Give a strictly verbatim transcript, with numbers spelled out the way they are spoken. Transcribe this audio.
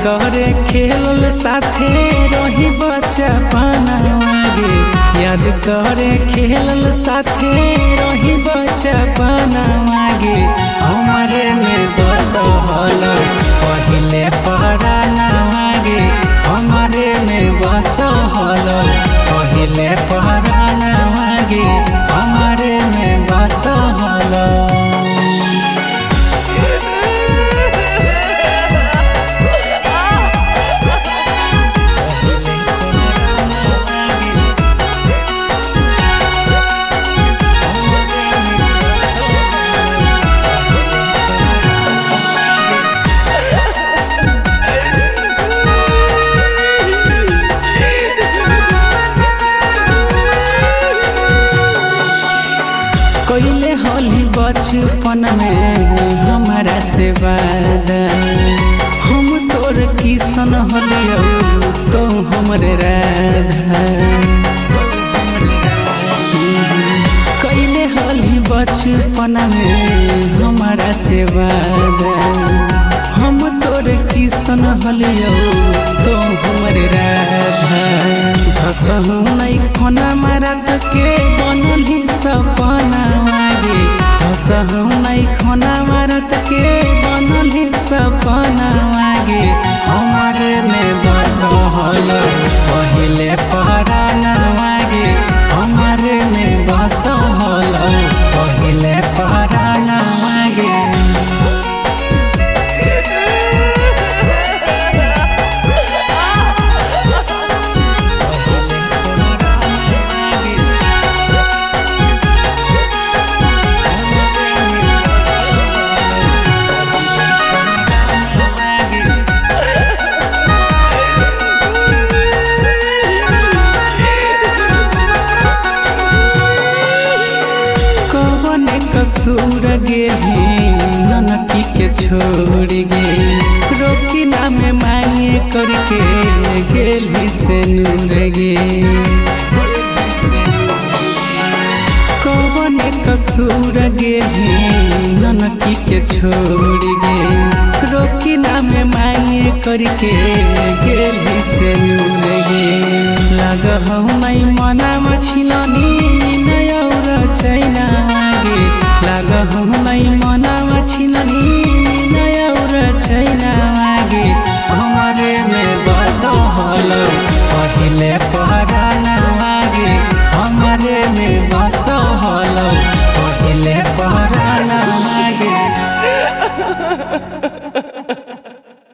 करे खेल साथे रही बचपन गे, याद करे खेल साथे रही बचपन गे। हमारे में बसल पहिले पराना गे, हमारे में बसल पहिले पराना गे, हमारे में बसल। कोइले होली बचपन में हमारा से वादा, हम तोर किसन होलियो तो हमरे राधा। कोइले होली बचपन में हमारा से वादा, हम तोर किसन होलियो तो हमरे राधा। धसहु नहीं खोना मारत के बनली सपना गे, धसहु नहीं खोना मारत के बनली सपना गे। हमारे में बसल पहिले पराना गे, हमारे में बसल पहिले पराना गे। कसूर गेली ननकी के छोड़ गे, रोकी ना में मांगे करके गेली से नूर गे। कौन कसूर गेली ननकी के छोड़ गे, रोकी ना में मांगे करके गेली से नूर गे। लग नहीं मना मछिलनी